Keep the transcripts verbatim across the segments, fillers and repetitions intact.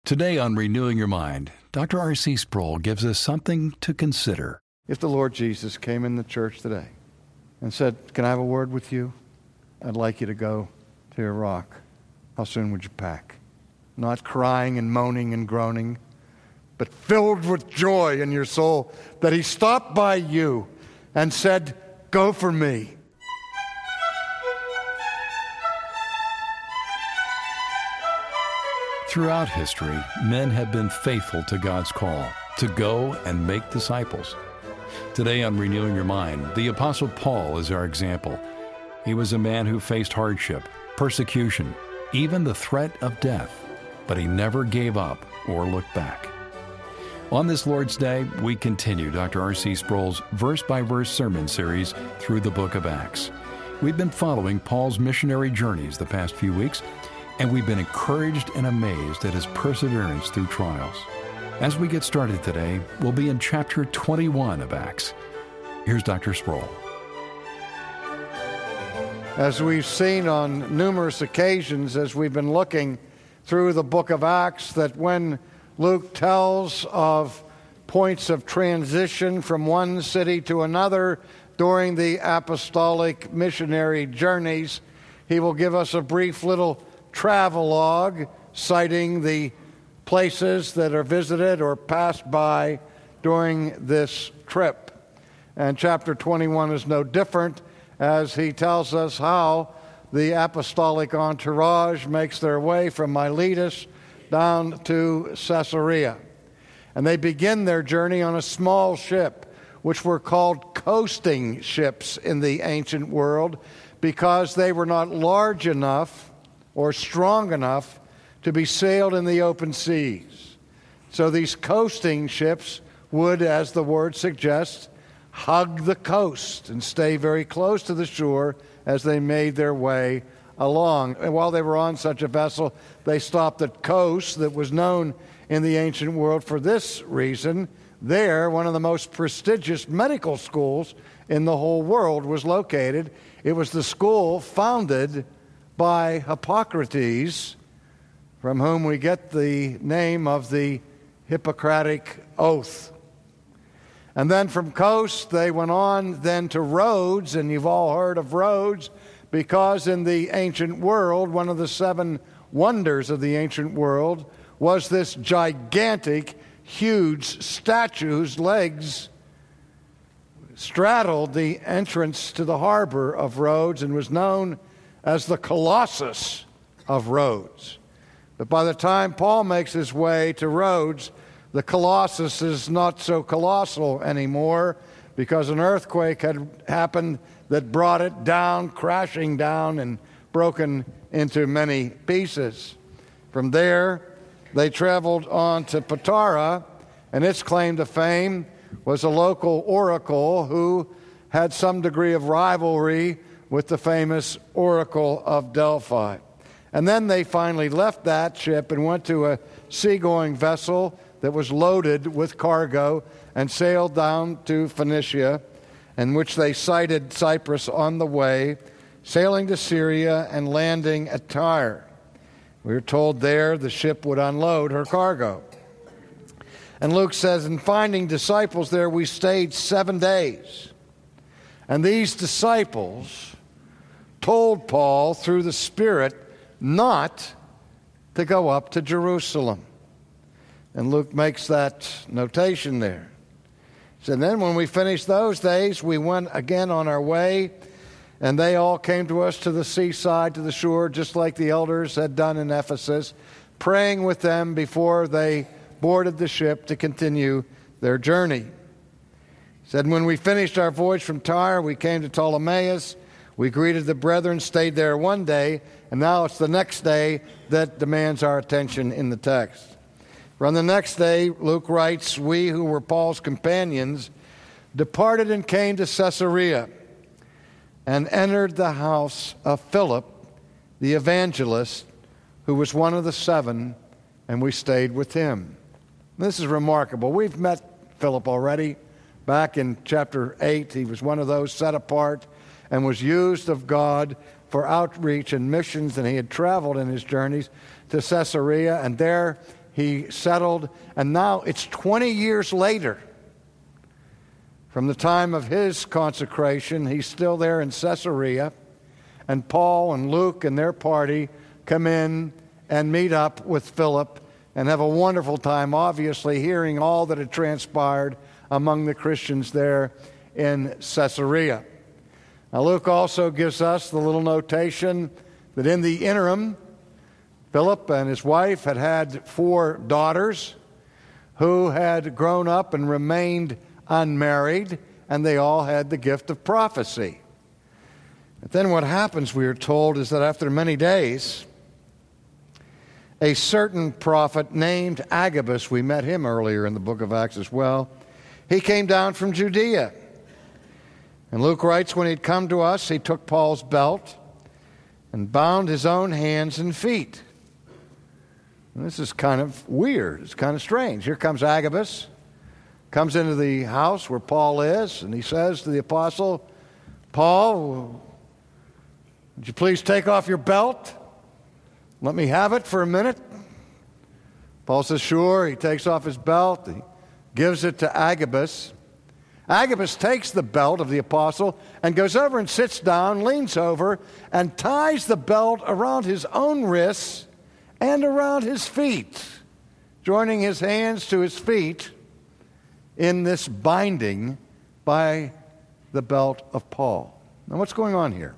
Today on Renewing Your Mind, Doctor R C Sproul gives us something to consider. If the Lord Jesus came in the church today and said, "Can I have a word with you? I'd like you to go to Iraq," how soon would you pack? Not crying and moaning and groaning, but filled with joy in your soul that he stopped by you and said, "Go for me." Throughout history, men have been faithful to God's call to go and make disciples. Today on Renewing Your Mind, the Apostle Paul is our example. He was a man who faced hardship, persecution, even the threat of death, but he never gave up or looked back. On this Lord's Day, we continue Doctor R C Sproul's verse-by-verse sermon series through the book of Acts. We've been following Paul's missionary journeys the past few weeks, and we've been encouraged and amazed at his perseverance through trials. As we get started today, we'll be in chapter twenty-one of Acts. Here's Doctor Sproul. As we've seen on numerous occasions as we've been looking through the book of Acts, that when Luke tells of points of transition from one city to another during the apostolic missionary journeys, he will give us a brief little travelogue citing the places that are visited or passed by during this trip. And chapter twenty-one is no different, as he tells us how the apostolic entourage makes their way from Miletus down to Caesarea. And they begin their journey on a small ship, which were called coasting ships in the ancient world, because they were not large enough or strong enough to be sailed in the open seas. So these coasting ships would, as the word suggests, hug the coast and stay very close to the shore as they made their way along. And while they were on such a vessel, they stopped at Kos, that was known in the ancient world for this reason. There, one of the most prestigious medical schools in the whole world was located. It was the school founded by Hippocrates, from whom we get the name of the Hippocratic Oath. And then from Kos, they went on then to Rhodes, and you've all heard of Rhodes, because in the ancient world, one of the seven wonders of the ancient world was this gigantic, huge statue whose legs straddled the entrance to the harbor of Rhodes and was known as the Colossus of Rhodes. But by the time Paul makes his way to Rhodes, the Colossus is not so colossal anymore, because an earthquake had happened that brought it down, crashing down and broken into many pieces. From there, they traveled on to Patara, and its claim to fame was a local oracle who had some degree of rivalry with the famous Oracle of Delphi. And then they finally left that ship and went to a seagoing vessel that was loaded with cargo and sailed down to Phoenicia, in which they sighted Cyprus on the way, sailing to Syria and landing at Tyre. We are told there the ship would unload her cargo. And Luke says, in finding disciples there, we stayed seven days. And these disciples told Paul through the Spirit not to go up to Jerusalem. And Luke makes that notation there. So then when we finished those days, we went again on our way, and they all came to us to the seaside, to the shore, just like the elders had done in Ephesus, praying with them before they boarded the ship to continue their journey. He said, when we finished our voyage from Tyre, we came to Ptolemais. We greeted the brethren, stayed there one day, and now it's the next day that demands our attention in the text. For on the next day, Luke writes, we who were Paul's companions departed and came to Caesarea and entered the house of Philip, the evangelist, who was one of the seven, and we stayed with him. This is remarkable. We've met Philip already. Back in chapter eight, he was one of those set apart and was used of God for outreach and missions, and he had traveled in his journeys to Caesarea, and there he settled, and now it's twenty years later. From the time of his consecration, he's still there in Caesarea, and Paul and Luke and their party come in and meet up with Philip and have a wonderful time, obviously, hearing all that had transpired among the Christians there in Caesarea. Now, Luke also gives us the little notation that in the interim, Philip and his wife had had four daughters who had grown up and remained unmarried, and they all had the gift of prophecy. But then what happens, we are told, is that after many days, a certain prophet named Agabus, we met him earlier in the book of Acts as well, he came down from Judea. And Luke writes, when he'd come to us, he took Paul's belt and bound his own hands and feet. And this is kind of weird. It's kind of strange. Here comes Agabus, comes into the house where Paul is, and he says to the apostle, Paul, would you please take off your belt? Let me have it for a minute. Paul says, sure. He takes off his belt. He gives it to Agabus. Agabus takes the belt of the apostle and goes over and sits down, leans over, and ties the belt around his own wrists and around his feet, joining his hands to his feet in this binding by the belt of Paul. Now, what's going on here?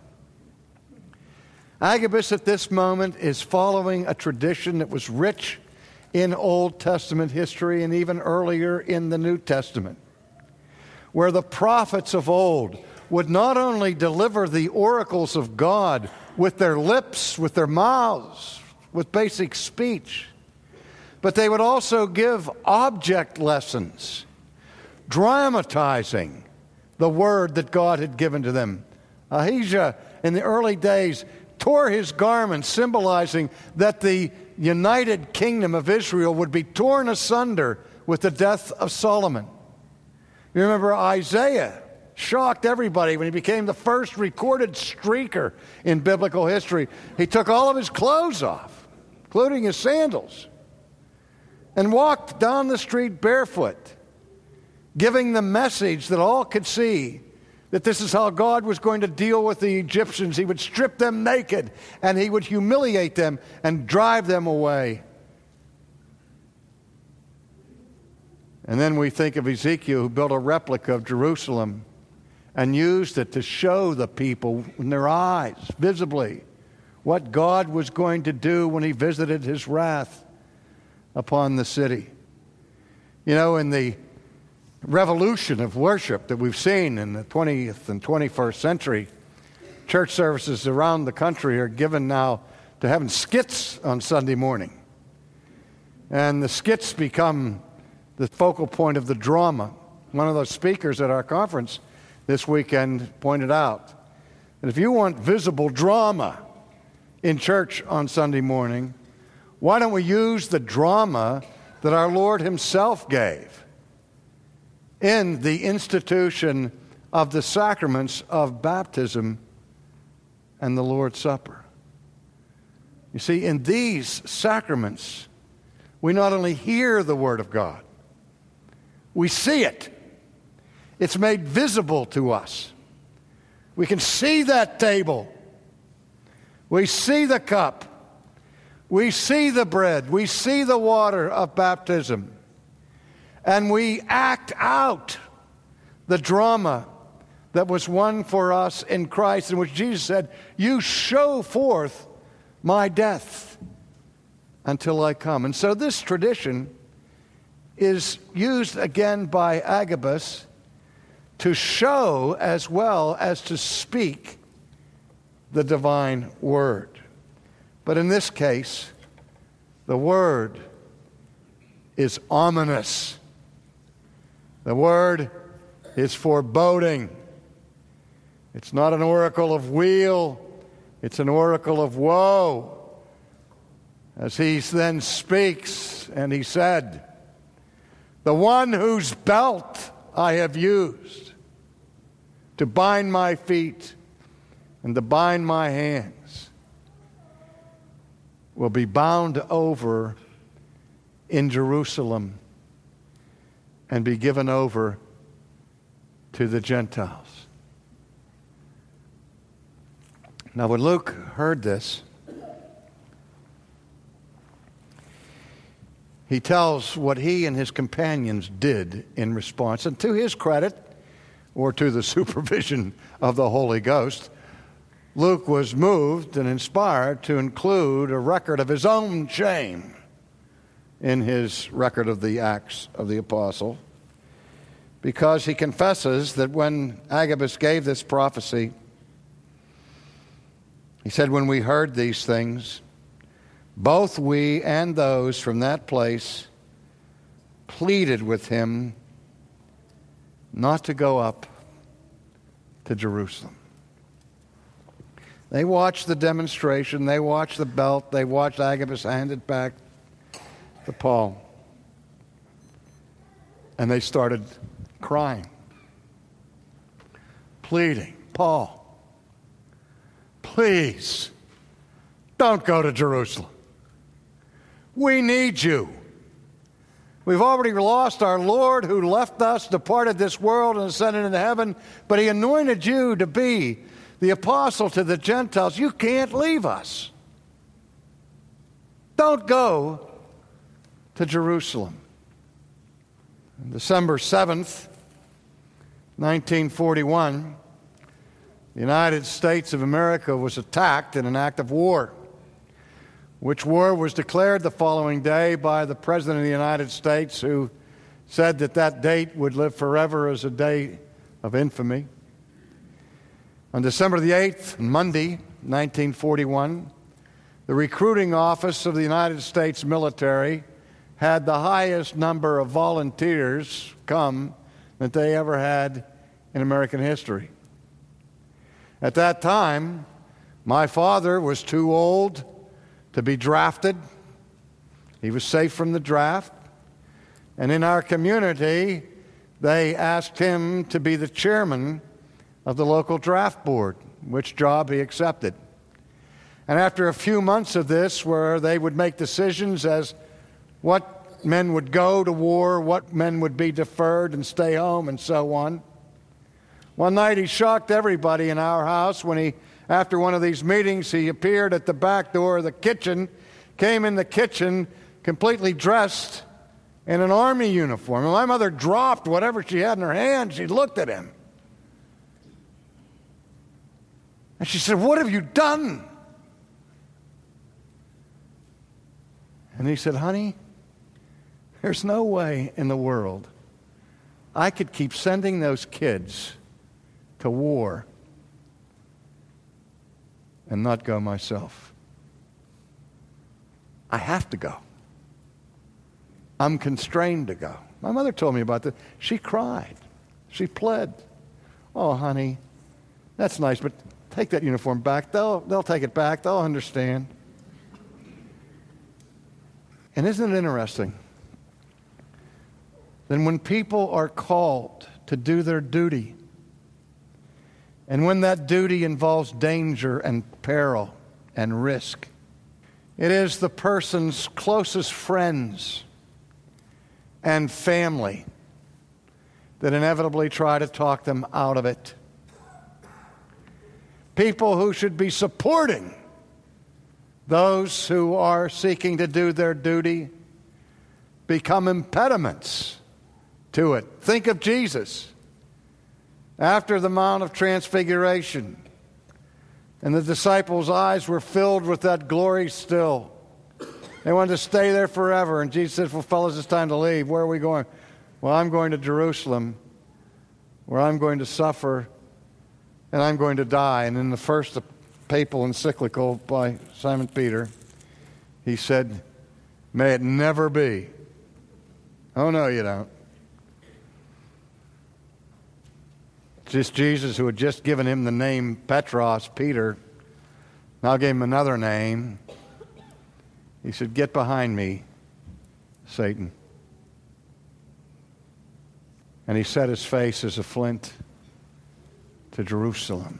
Agabus at this moment is following a tradition that was rich in Old Testament history and even earlier in the New Testament, where the prophets of old would not only deliver the oracles of God with their lips, with their mouths, with basic speech, but they would also give object lessons, dramatizing the word that God had given to them. Ahijah, in the early days, tore his garments, symbolizing that the united kingdom of Israel would be torn asunder with the death of Solomon. You remember Isaiah shocked everybody when he became the first recorded streaker in biblical history. He took all of his clothes off, including his sandals, and walked down the street barefoot, giving the message that all could see that this is how God was going to deal with the Egyptians. He would strip them naked, and he would humiliate them and drive them away. And then we think of Ezekiel, who built a replica of Jerusalem and used it to show the people in their eyes, visibly, what God was going to do when he visited his wrath upon the city. You know, in the revolution of worship that we've seen in the twentieth and twenty-first century, church services around the country are given now to having skits on Sunday morning. And the skits become the focal point of the drama. One of those speakers at our conference this weekend pointed out that if you want visible drama in church on Sunday morning, why don't we use the drama that our Lord himself gave in the institution of the sacraments of baptism and the Lord's Supper? You see, in these sacraments, we not only hear the Word of God, we see it. It's made visible to us. We can see that table. We see the cup. We see the bread. We see the water of baptism. And we act out the drama that was won for us in Christ, in which Jesus said, you show forth my death until I come. And so this tradition is used again by Agabus to show as well as to speak the divine word. But in this case, the word is ominous. The word is foreboding. It's not an oracle of weal, it's an oracle of woe. As he then speaks, and he said, the one whose belt I have used to bind my feet and to bind my hands will be bound over in Jerusalem and be given over to the Gentiles. Now, when Luke heard this, he tells what he and his companions did in response. And to his credit, or to the supervision of the Holy Ghost, Luke was moved and inspired to include a record of his own shame in his record of the Acts of the Apostle, because he confesses that when Agabus gave this prophecy, he said, "When we heard these things, both we and those from that place pleaded with him not to go up to Jerusalem." They watched the demonstration, they watched the belt, they watched Agabus hand it back to Paul. And they started crying, pleading, "Paul, please, don't go to Jerusalem. We need you. We've already lost our Lord who left us, departed this world, and ascended into heaven, but he anointed you to be the apostle to the Gentiles. You can't leave us. Don't go to Jerusalem." On December seventh, nineteen forty-one, the United States of America was attacked in an act of war, which war was declared the following day by the President of the United States, who said that that date would live forever as a day of infamy. On December the eighth, Monday, nineteen forty-one, the recruiting office of the United States military had the highest number of volunteers come that they ever had in American history. At that time, my father was too old to be drafted. He was safe from the draft. And in our community, they asked him to be the chairman of the local draft board, which job he accepted. And after a few months of this, where they would make decisions as what men would go to war, what men would be deferred and stay home, and so on, one night he shocked everybody in our house when he, after one of these meetings, he appeared at the back door of the kitchen, came in the kitchen completely dressed in an army uniform. And my mother dropped whatever she had in her hand. She looked at him. And she said, "What have you done?" And he said, "Honey, there's no way in the world I could keep sending those kids to war and not go myself. I have to go. I'm constrained to go." My mother told me about this. She cried. She pled. "Oh, honey, that's nice, but take that uniform back. They'll, they'll take it back. They'll understand." And isn't it interesting? Then when people are called to do their duty, and when that duty involves danger and peril and risk, it is the person's closest friends and family that inevitably try to talk them out of it. People who should be supporting those who are seeking to do their duty become impediments to it. Think of Jesus after the Mount of Transfiguration, and the disciples' eyes were filled with that glory still. They wanted to stay there forever, and Jesus said, "Well, fellas, it's time to leave. Where are we going?" "Well, I'm going to Jerusalem, where I'm going to suffer and I'm going to die." And in the first papal encyclical by Simon Peter, he said, "May it never be." Oh, no, you don't. Just Jesus, who had just given him the name Petros, Peter, now gave him another name. He said, "Get behind me, Satan." And he set his face as a flint to Jerusalem.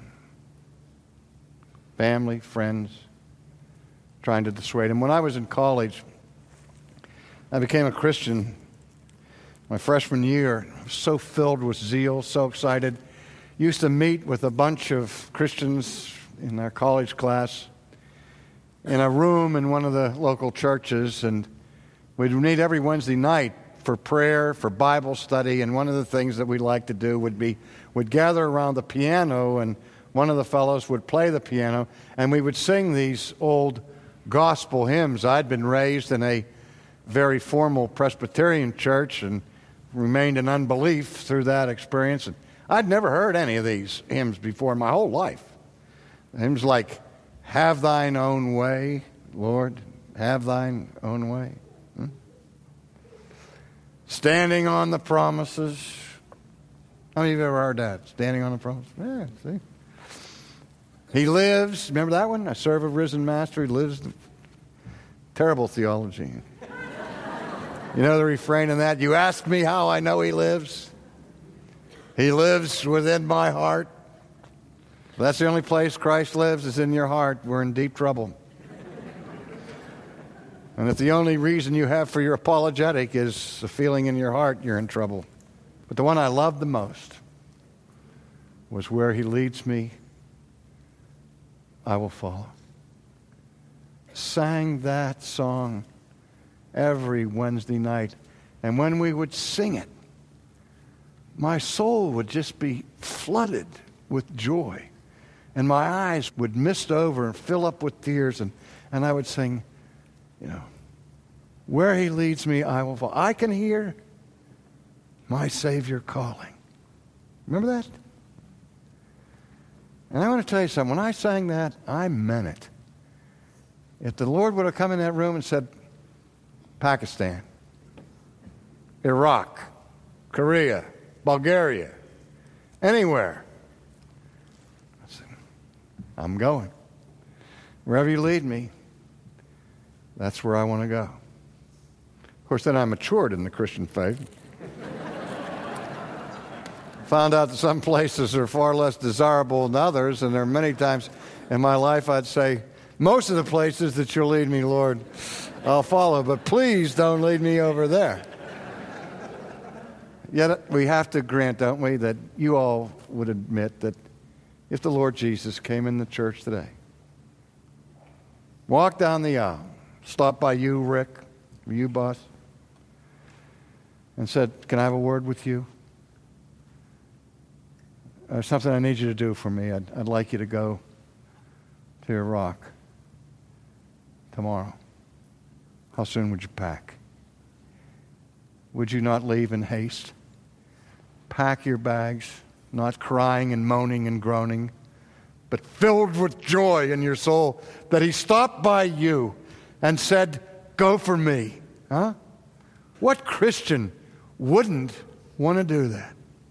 Family, friends, trying to dissuade him. When I was in college, I became a Christian my freshman year. I was so filled with zeal, so excited. Used to meet with a bunch of Christians in our college class in a room in one of the local churches, and we'd meet every Wednesday night for prayer, for Bible study, and one of the things that we liked to do would be we'd gather around the piano, and one of the fellows would play the piano, and we would sing these old gospel hymns. I'd been raised in a very formal Presbyterian church and remained in unbelief through that experience. And I'd never heard any of these hymns before in my whole life. Hymns like, "Have thine own way, Lord, have thine own way." Hmm? "Standing on the promises." How many of you have ever heard that? Standing on the promises? Yeah, see? "He lives." Remember that one? "I serve a risen master. He lives." Terrible theology. You know the refrain in that? "You ask me how I know he lives. He lives within my heart." If that's the only place Christ lives is in your heart, we're in deep trouble. And if the only reason you have for your apologetic is a feeling in your heart, you're in trouble. But the one I loved the most was, "Where he leads me, I will follow." Sang that song every Wednesday night. And when we would sing it, my soul would just be flooded with joy. And my eyes would mist over and fill up with tears. And, and I would sing, you know, "Where he leads me, I will follow." I can hear my Savior calling. Remember that? And I want to tell you something. When I sang that, I meant it. If the Lord would have come in that room and said, "Pakistan, Iraq, Korea, Bulgaria, anywhere," I said, "I'm going. Wherever you lead me, that's where I want to go." Of course, then I matured in the Christian faith. Found out that some places are far less desirable than others, and there are many times in my life I'd say, "Most of the places that you'll lead me, Lord, I'll follow, but please don't lead me over there." Yet we have to grant, don't we, that you all would admit that if the Lord Jesus came in the church today, walked down the aisle, stopped by you, Rick, you, boss, and said, "Can I have a word with you? There's something I need you to do for me. I'd, I'd like you to go to Iraq tomorrow." How soon would you pack? Would you not leave in haste? Pack your bags, not crying and moaning and groaning, but filled with joy in your soul that he stopped by you and said, "Go for me." Huh? What Christian wouldn't want to do that?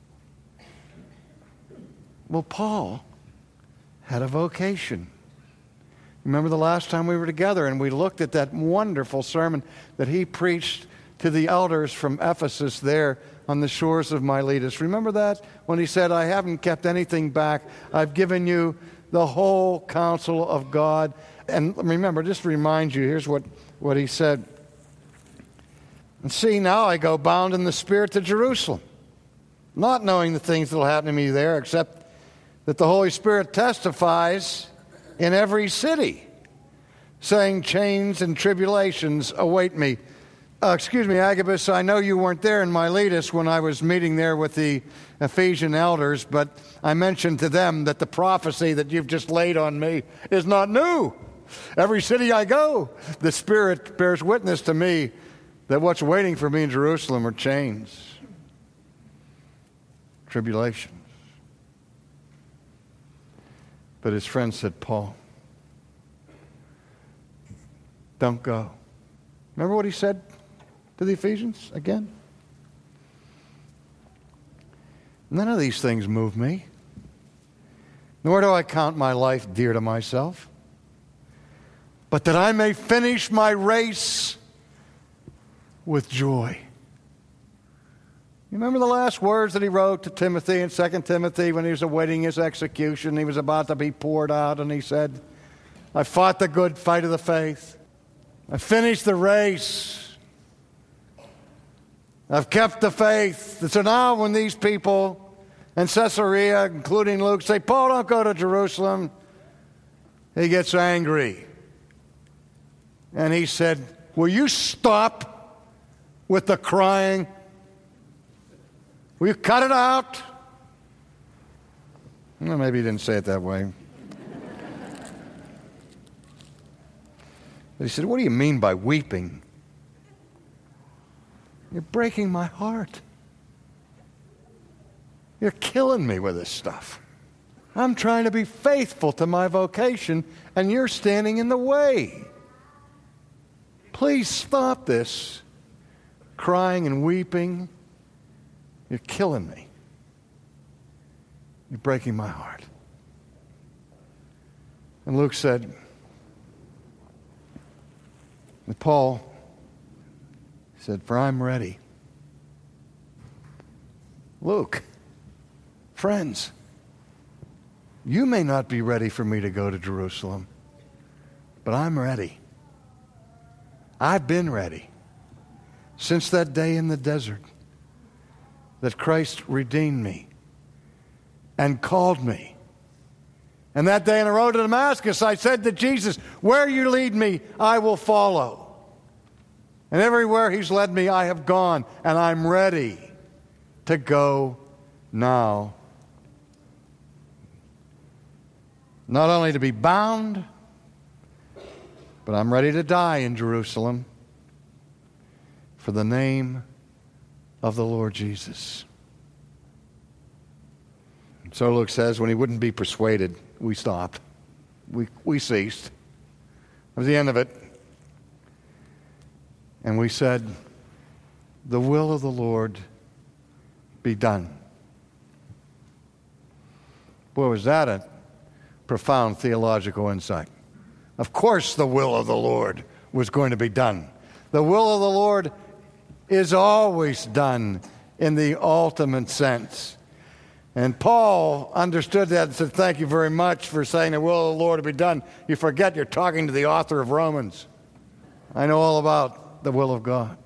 Well, Paul had a vocation. Remember the last time we were together and we looked at that wonderful sermon that he preached to the elders from Ephesus there on the shores of Miletus. Remember that? When he said, "I haven't kept anything back. I've given you the whole counsel of God." And remember, just to remind you, here's what, what he said. "And see, now I go bound in the Spirit to Jerusalem, not knowing the things that will happen to me there, except that the Holy Spirit testifies in every city, saying chains and tribulations await me." Uh, excuse me, Agabus, I know you weren't there in Miletus when I was meeting there with the Ephesian elders, but I mentioned to them that the prophecy that you've just laid on me is not new. Every city I go, the Spirit bears witness to me that what's waiting for me in Jerusalem are chains, tribulations. But his friend said, "Paul, don't go." Remember what he said to the Ephesians again? "None of these things move me, nor do I count my life dear to myself, but that I may finish my race with joy." You remember the last words that he wrote to Timothy in Second Timothy when he was awaiting his execution? He was about to be poured out, and he said, "I fought the good fight of the faith. I finished the race. I've kept the faith. And so now when these people in Caesarea, including Luke, say, Paul, don't go to Jerusalem, he gets angry. And he said, will you stop with the crying? Will you cut it out? Well, maybe he didn't say it that way. But he said, what do you mean by weeping? You're breaking my heart. You're killing me with this stuff. I'm trying to be faithful to my vocation, and you're standing in the way. Please stop this crying and weeping. You're killing me. You're breaking my heart. And Luke said, and Paul said, for I'm ready. Luke, friends, you may not be ready for me to go to Jerusalem, but I'm ready. I've been ready since that day in the desert that Christ redeemed me and called me. And that day on the road to Damascus, I said to Jesus, where you lead me, I will follow. And everywhere he's led me, I have gone, and I'm ready to go now. Not only to be bound, but I'm ready to die in Jerusalem for the name of the Lord Jesus. So Luke says, when he wouldn't be persuaded, we stopped. We, we ceased. That was the end of it. And we said, the will of the Lord be done. Boy, was that a profound theological insight. Of course the will of the Lord was going to be done. The will of the Lord is always done in the ultimate sense. And Paul understood that and said, thank you very much for saying the will of the Lord to be done. You forget you're talking to the author of Romans. I know all about the will of God.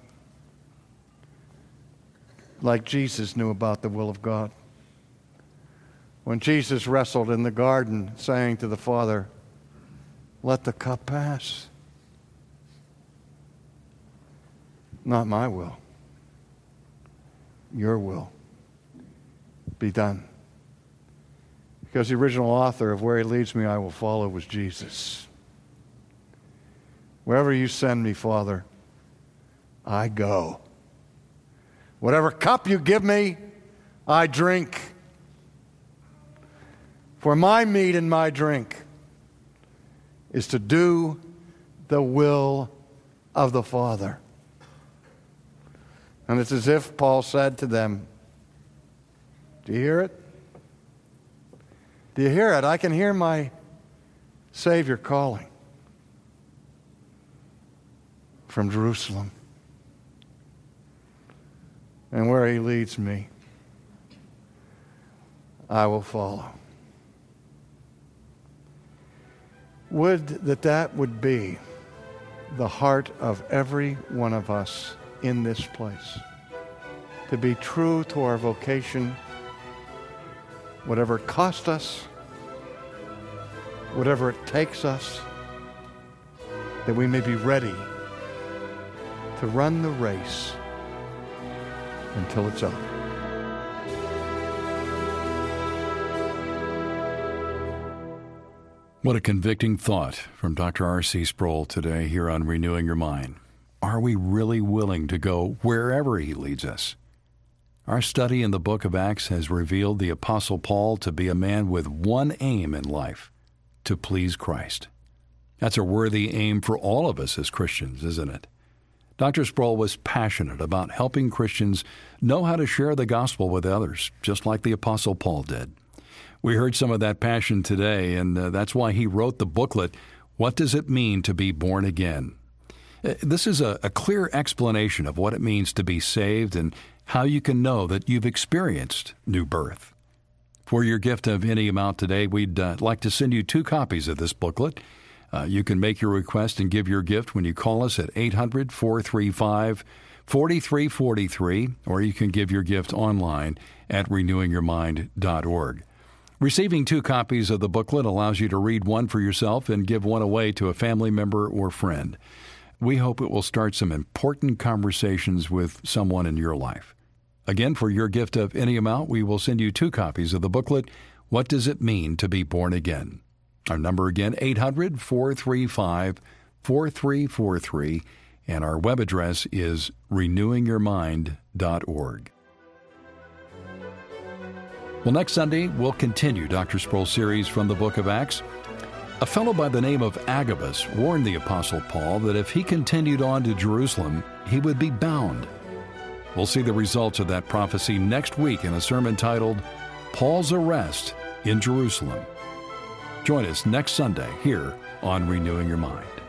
Like Jesus knew about the will of God. When Jesus wrestled in the garden, saying to the Father, let the cup pass. Not my will. Your will be done. Because the original author of Where He Leads Me, I Will Follow was Jesus. Wherever you send me, Father, I go. Whatever cup you give me, I drink. For my meat and my drink is to do the will of the Father. And it's as if Paul said to them, do you hear it? Do you hear it? I can hear my Savior calling from Jerusalem. And where He leads me, I will follow. Would that that would be the heart of every one of us in this place. To be true to our vocation, whatever it costs us, whatever it takes us, that we may be ready to run the race until it's over. What a convicting thought from Doctor R C Sproul today here on Renewing Your Mind. Are we really willing to go wherever He leads us? Our study in the book of Acts has revealed the Apostle Paul to be a man with one aim in life, to please Christ. That's a worthy aim for all of us as Christians, isn't it? Doctor Sproul was passionate about helping Christians know how to share the gospel with others, just like the Apostle Paul did. We heard some of that passion today, and uh, that's why he wrote the booklet, What Does It Mean to Be Born Again? Uh, this is a, a clear explanation of what it means to be saved and how you can know that you've experienced new birth. For your gift of any amount today, we'd uh, like to send you two copies of this booklet. Uh, you can make your request and give your gift when you call us at eight hundred, four three five, forty-three forty-three, or you can give your gift online at renewing your mind dot org. Receiving two copies of the booklet allows you to read one for yourself and give one away to a family member or friend. We hope it will start some important conversations with someone in your life. Again, for your gift of any amount, we will send you two copies of the booklet, What Does It Mean to Be Born Again? Our number again, eight hundred, four three five, four three four three, and our web address is renewing your mind dot org. Well, next Sunday, we'll continue Doctor Sproul's series from the book of Acts. A fellow by the name of Agabus warned the Apostle Paul that if he continued on to Jerusalem, he would be bound. We'll see the results of that prophecy next week in a sermon titled, Paul's Arrest in Jerusalem. Join us next Sunday here on Renewing Your Mind.